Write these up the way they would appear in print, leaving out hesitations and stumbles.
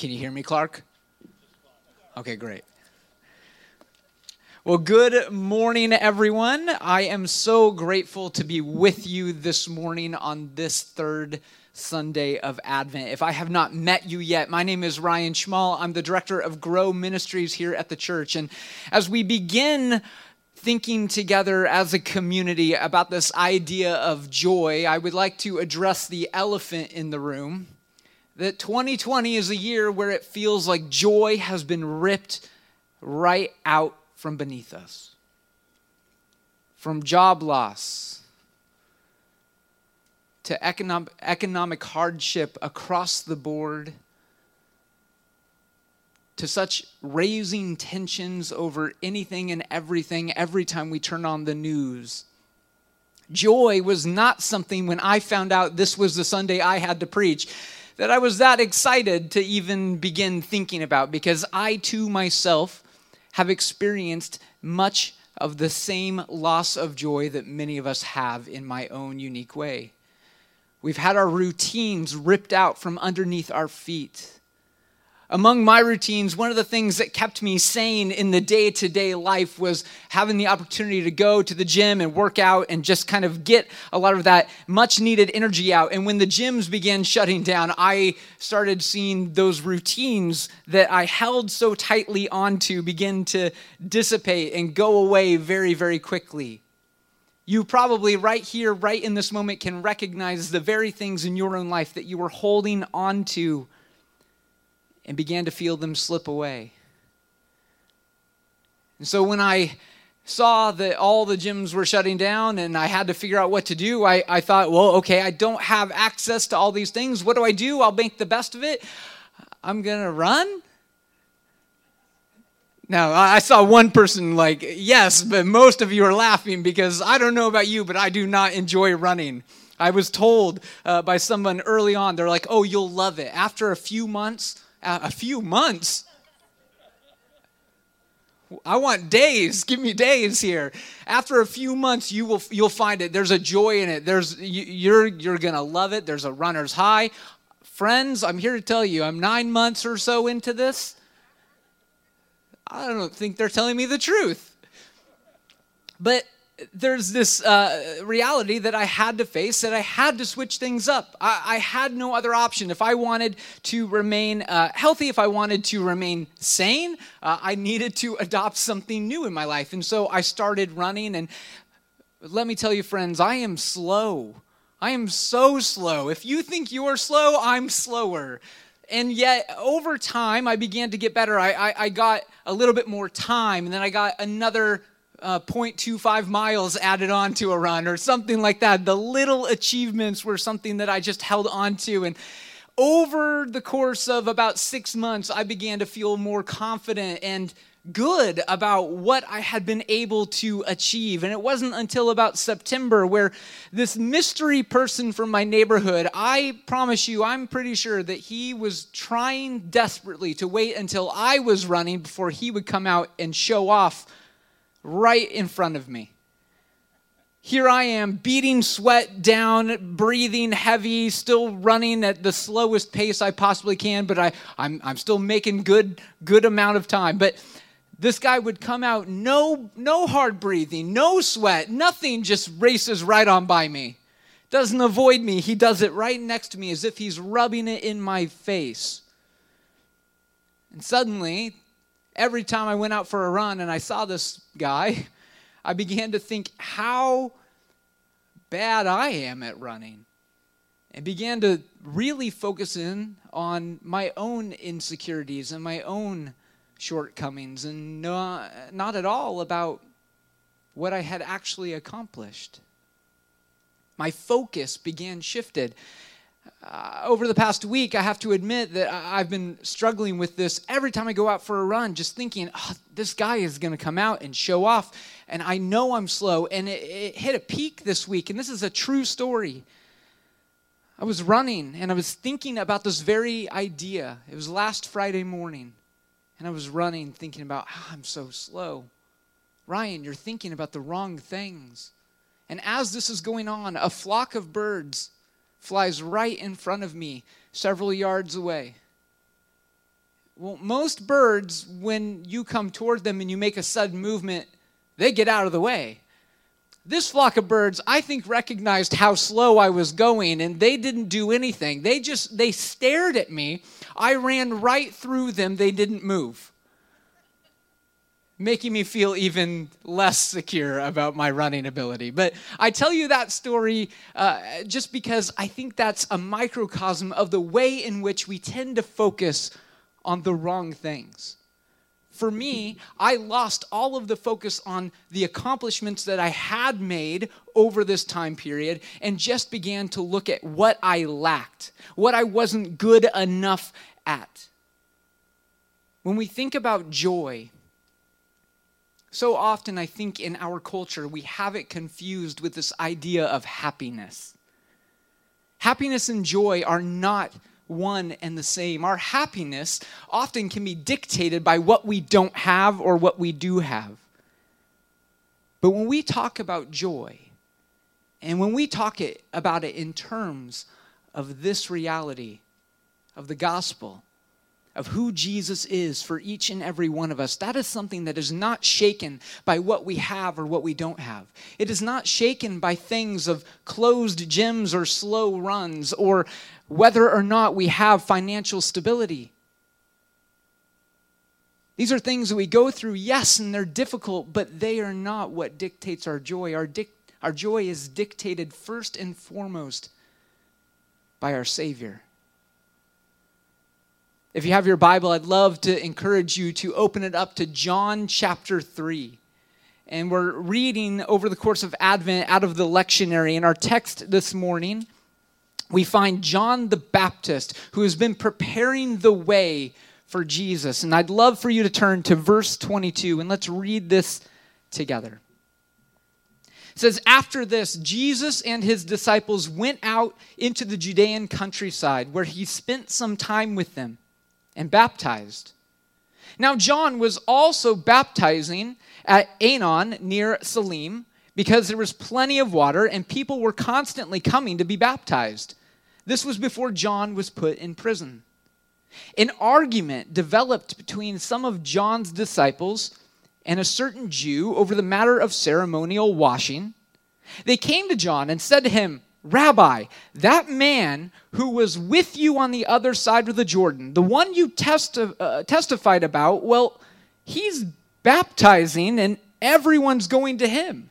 Can you hear me, Clark? Okay, great. Well, good morning, everyone. I am so grateful to be with you this morning on this third Sunday of Advent. If I have not met you yet, my name is Ryan Schmall. I'm the director of Grow Ministries here at the church. And as we begin thinking together as a community about this idea of joy, I would like to address the elephant in the room. That 2020 is a year where it feels like joy has been ripped right out from beneath us. From job loss to economic hardship across the board, to such raising tensions over anything and everything every time we turn on the news. Joy was not something when I found out this was the Sunday I had to preach that I was that excited to even begin thinking about, because I too myself have experienced much of the same loss of joy that many of us have in my own unique way. We've had our routines ripped out from underneath our feet. Among my routines, one of the things that kept me sane in the day-to-day life was having the opportunity to go to the gym and work out and just kind of get a lot of that much-needed energy out. And when the gyms began shutting down, I started seeing those routines that I held so tightly onto begin to dissipate and go away very, very quickly. You probably right here, right in this moment, can recognize the very things in your own life that you were holding onto and began to feel them slip away. And so when I saw that all the gyms were shutting down and I had to figure out what to do, I thought, well, okay, I don't have access to all these things. What do? I'll make the best of it. I'm going to run? Now, I saw one person like, yes, but most of you are laughing because I don't know about you, but I do not enjoy running. I was told by someone early on, they're like, oh, you'll love it. After a few months, I want days. Give me days here. After a few months, you'll find it. There's a joy in it. You're gonna love it. There's a runner's high. Friends, I'm here to tell you, I'm 9 months or so into this. I don't think they're telling me the truth. But there's this reality that I had to face, that I had to switch things up. I had no other option. If I wanted to remain healthy, if I wanted to remain sane, I needed to adopt something new in my life. And so I started running. And let me tell you, friends, I am slow. I am so slow. If you think you're slow, I'm slower. And yet, over time, I began to get better. I got a little bit more time, and then I got another 0.25 miles added on to a run or something like that. The little achievements were something that I just held on to. And over the course of about 6 months, I began to feel more confident and good about what I had been able to achieve. And it wasn't until about September where this mystery person from my neighborhood, I promise you, I'm pretty sure that he was trying desperately to wait until I was running before he would come out and show off right in front of me. Here I am, beating sweat down, breathing heavy, still running at the slowest pace I possibly can, but I'm still making good amount of time. But this guy would come out, no hard breathing, no sweat, nothing, just races right on by me. Doesn't avoid me, he does it right next to me as if he's rubbing it in my face. And suddenly, every time I went out for a run and I saw this guy, I began to think how bad I am at running, and began to really focus in on my own insecurities and my own shortcomings, and not at all about what I had actually accomplished. My focus began shifted. Over the past week, I have to admit that I've been struggling with this every time I go out for a run, just thinking, this guy is going to come out and show off, and I know I'm slow, and it hit a peak this week, and this is a true story. I was running, and I was thinking about this very idea. It was last Friday morning, and I was running, thinking about how I'm so slow. Ryan, you're thinking about the wrong things. And as this is going on, a flock of birds flies right in front of me, several yards away. Well, most birds, when you come toward them and you make a sudden movement, they get out of the way. This flock of birds, I think, recognized how slow I was going, and they didn't do anything. They stared at me. I ran right through them. They didn't move, making me feel even less secure about my running ability. But I tell you that story just because I think that's a microcosm of the way in which we tend to focus on the wrong things. For me, I lost all of the focus on the accomplishments that I had made over this time period and just began to look at what I lacked, what I wasn't good enough at. When we think about joy, so often I think in our culture we have it confused with this idea of happiness. Happiness and joy are not one and the same. Our happiness often can be dictated by what we don't have or what we do have. But when we talk about joy, and when we talk about it in terms of this reality, of the gospel, of who Jesus is for each and every one of us, that is something that is not shaken by what we have or what we don't have. It is not shaken by things of closed gyms or slow runs or whether or not we have financial stability. These are things that we go through, yes, and they're difficult, but they are not what dictates our joy. Our joy is dictated first and foremost by our Savior. If you have your Bible, I'd love to encourage you to open it up to John chapter 3. And we're reading over the course of Advent out of the lectionary. In our text this morning, we find John the Baptist, who has been preparing the way for Jesus. And I'd love for you to turn to verse 22, and let's read this together. It says, "After this, Jesus and his disciples went out into the Judean countryside, where he spent some time with them and baptized. Now John was also baptizing at Aenon near Salim, because there was plenty of water and people were constantly coming to be baptized. This was before John was put in prison. An argument developed between some of John's disciples and a certain Jew over the matter of ceremonial washing. They came to John and said to him, 'Rabbi, that man who was with you on the other side of the Jordan, the one you testified about, well, he's baptizing and everyone's going to him.'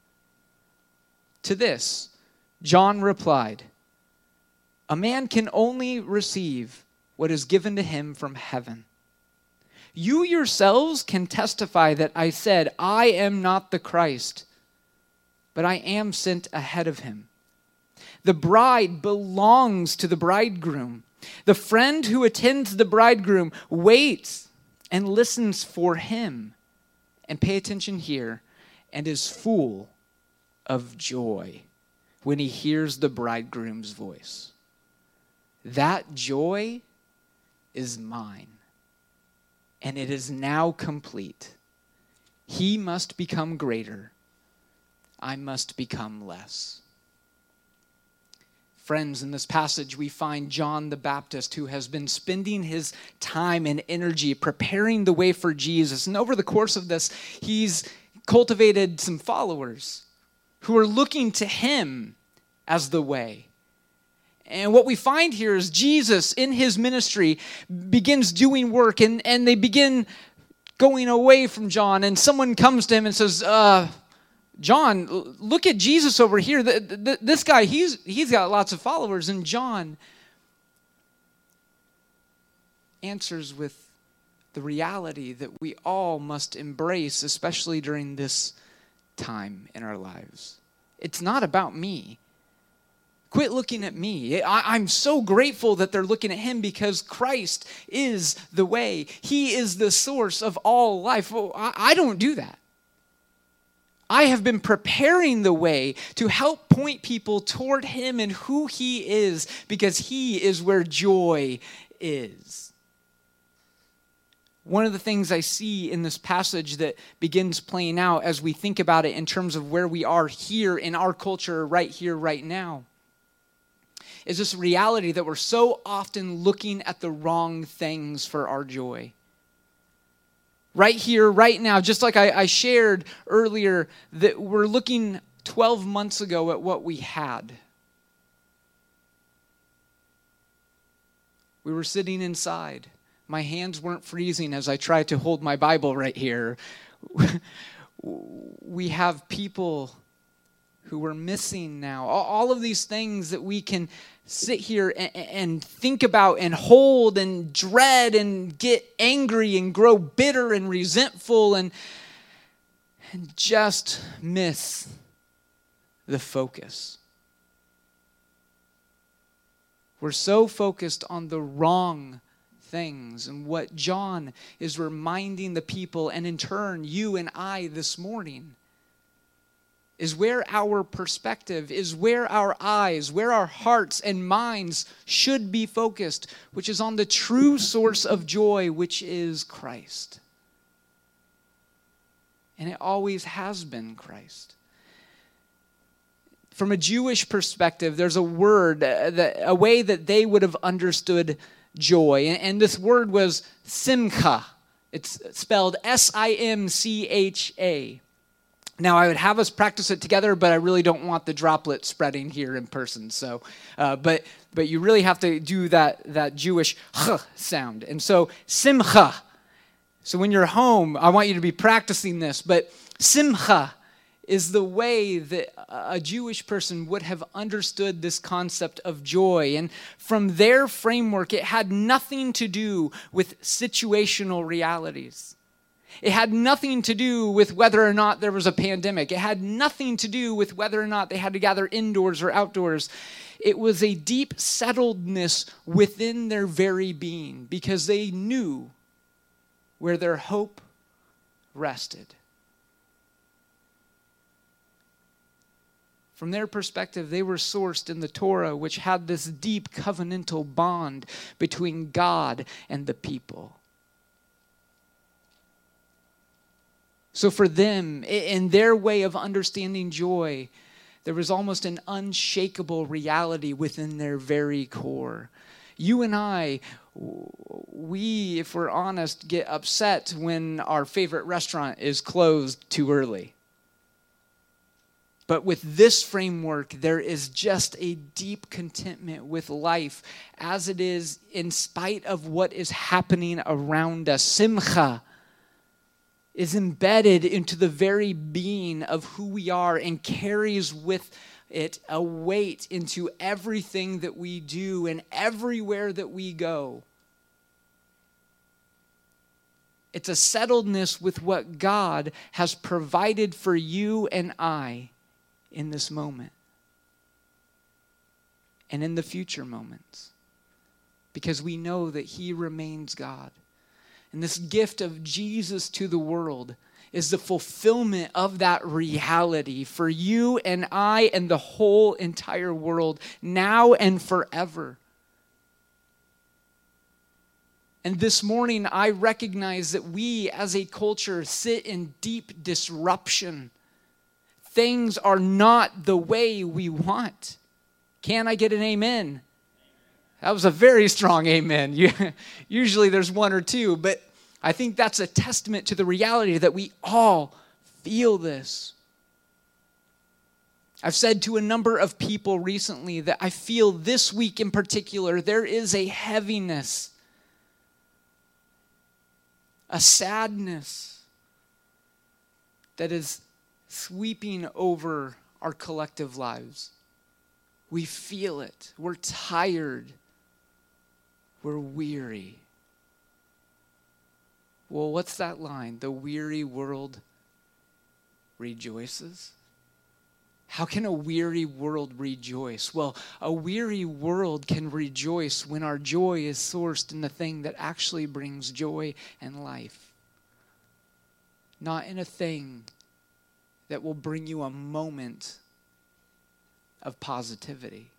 To this, John replied, 'A man can only receive what is given to him from heaven. You yourselves can testify that I said, I am not the Christ, but I am sent ahead of him. The bride belongs to the bridegroom. The friend who attends the bridegroom waits and listens for him.' And pay attention here, 'and is full of joy when he hears the bridegroom's voice.' That joy is mine, and it is now complete. He must become greater. I must become less." Friends, in this passage, we find John the Baptist, who has been spending his time and energy preparing the way for Jesus. And over the course of this, he's cultivated some followers who are looking to him as the way. And what we find here is Jesus, in his ministry, begins doing work, and they begin going away from John. And someone comes to him and says, "John, look at Jesus over here. This guy, he's got lots of followers." And John answers with the reality that we all must embrace, especially during this time in our lives. It's not about me. Quit looking at me. I'm so grateful that they're looking at him, because Christ is the way. He is the source of all life. Well, I don't do that. I have been preparing the way to help point people toward him and who he is, because he is where joy is. One of the things I see in this passage that begins playing out as we think about it in terms of where we are here in our culture right here, right now, is this reality that we're so often looking at the wrong things for our joy. Right here, right now, just like I shared earlier, that we're looking 12 months ago at what we had. We were sitting inside. My hands weren't freezing as I tried to hold my Bible right here. We have people who we're missing now. All of these things that we can sit here and think about and hold and dread and get angry and grow bitter and resentful and just miss the focus. We're so focused on the wrong things. And what John is reminding the people, and in turn you and I this morning, is where our perspective, is where our eyes, where our hearts and minds should be focused, which is on the true source of joy, which is Christ. And it always has been Christ. From a Jewish perspective, there's a word, a way that they would have understood joy. And this word was simcha. It's spelled S-I-M-C-H-A. Now, I would have us practice it together, but I really don't want the droplet spreading here in person. So, but you really have to do that Jewish ch sound. And so, simcha. So when you're home, I want you to be practicing this. But simcha is the way that a Jewish person would have understood this concept of joy. And from their framework, it had nothing to do with situational realities. It had nothing to do with whether or not there was a pandemic. It had nothing to do with whether or not they had to gather indoors or outdoors. It was a deep settledness within their very being because they knew where their hope rested. From their perspective, they were sourced in the Torah, which had this deep covenantal bond between God and the people. So for them, in their way of understanding joy, there was almost an unshakable reality within their very core. You and I, we, if we're honest, get upset when our favorite restaurant is closed too early. But with this framework, there is just a deep contentment with life as it is in spite of what is happening around us. Simcha is embedded into the very being of who we are and carries with it a weight into everything that we do and everywhere that we go. It's a settledness with what God has provided for you and I in this moment and in the future moments, because we know that He remains God. And this gift of Jesus to the world is the fulfillment of that reality for you and I and the whole entire world now and forever. And this morning, I recognize that we as a culture sit in deep disruption. Things are not the way we want. Can I get an amen? That was a very strong amen. Usually there's one or two, but I think that's a testament to the reality that we all feel this. I've said to a number of people recently that I feel this week in particular, there is a heaviness, a sadness that is sweeping over our collective lives. We feel it. We're tired. We're weary. Well, what's that line? The weary world rejoices. How can a weary world rejoice? Well, a weary world can rejoice when our joy is sourced in the thing that actually brings joy and life. Not in a thing that will bring you a moment of positivity.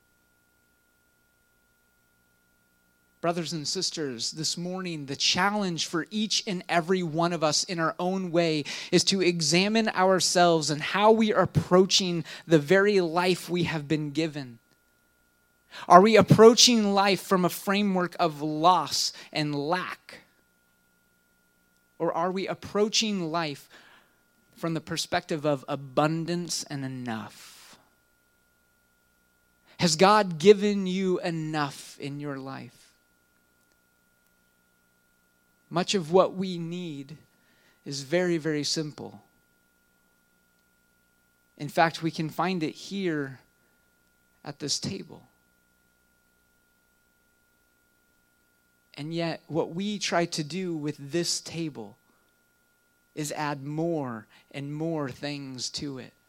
Brothers and sisters, this morning, the challenge for each and every one of us in our own way is to examine ourselves and how we are approaching the very life we have been given. Are we approaching life from a framework of loss and lack? Or are we approaching life from the perspective of abundance and enough? Has God given you enough in your life? Much of what we need is very, very simple. In fact, we can find it here at this table. And yet, what we try to do with this table is add more and more things to it.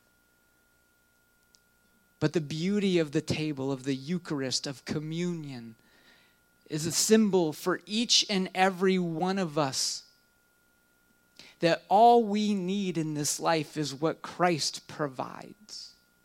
But the beauty of the table, of the Eucharist, of communion, is a symbol for each and every one of us that all we need in this life is what Christ provides.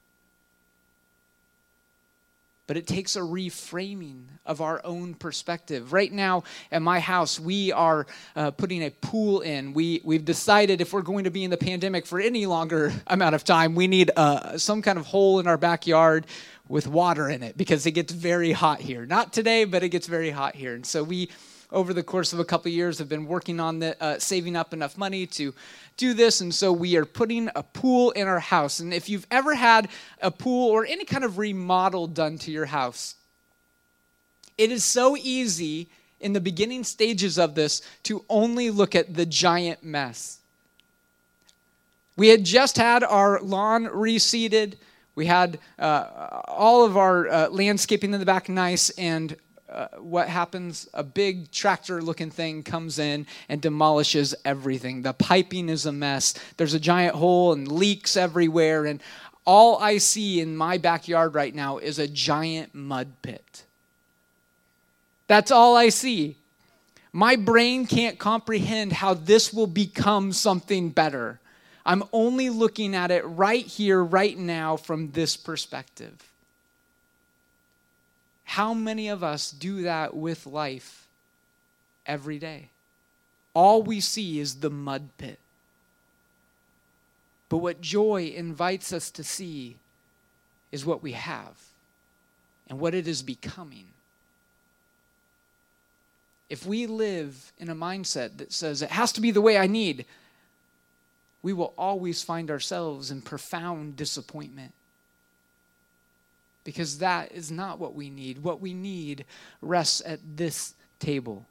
But it takes a reframing of our own perspective. Right now at my house, we are putting a pool in. We've decided if we're going to be in the pandemic for any longer amount of time, we need some kind of hole in our backyard with water in it because it gets very hot here. Not today, but it gets very hot here. And so we, over the course of a couple of years, have been working on saving up enough money to do this, and so we are putting a pool in our house. And if you've ever had a pool or any kind of remodel done to your house, it is so easy in the beginning stages of this to only look at the giant mess. We had just had our lawn reseeded. We had all of our landscaping in the back nice, and what happens? A big tractor-looking thing comes in and demolishes everything. The piping is a mess. There's a giant hole and leaks everywhere, and all I see in my backyard right now is a giant mud pit. That's all I see. My brain can't comprehend how this will become something better. I'm only looking at it right here, right now, from this perspective. How many of us do that with life every day? All we see is the mud pit. But what joy invites us to see is what we have and what it is becoming. If we live in a mindset that says it has to be the way I need, we will always find ourselves in profound disappointment. Because that is not what we need. What we need rests at this table.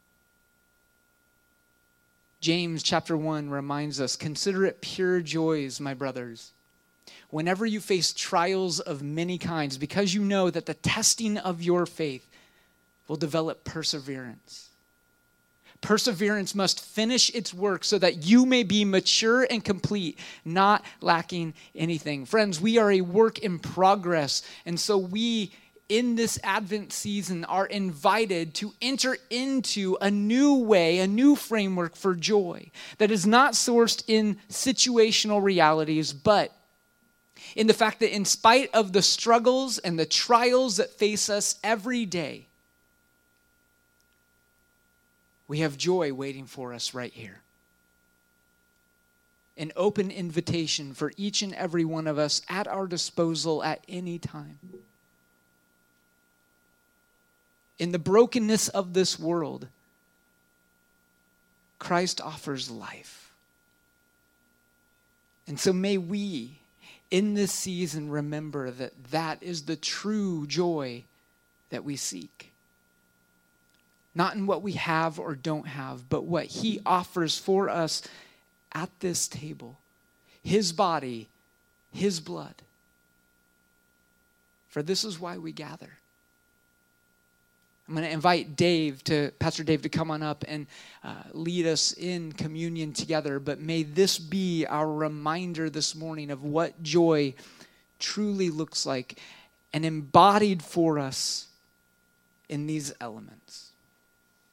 James chapter 1 reminds us, "Consider it pure joys, my brothers, whenever you face trials of many kinds, because you know that the testing of your faith will develop perseverance. Perseverance must finish its work so that you may be mature and complete, not lacking anything." Friends, we are a work in progress, and so we, in this Advent season, are invited to enter into a new way, a new framework for joy that is not sourced in situational realities, but in the fact that in spite of the struggles and the trials that face us every day, we have joy waiting for us right here. An open invitation for each and every one of us at our disposal at any time. In the brokenness of this world, Christ offers life. And so may we, in this season, remember that that is the true joy that we seek. Not in what we have or don't have, but what he offers for us at this table. His body, his blood. For this is why we gather. I'm going to invite Pastor Dave to come on up and lead us in communion together. But may this be our reminder this morning of what joy truly looks like and embodied for us in these elements.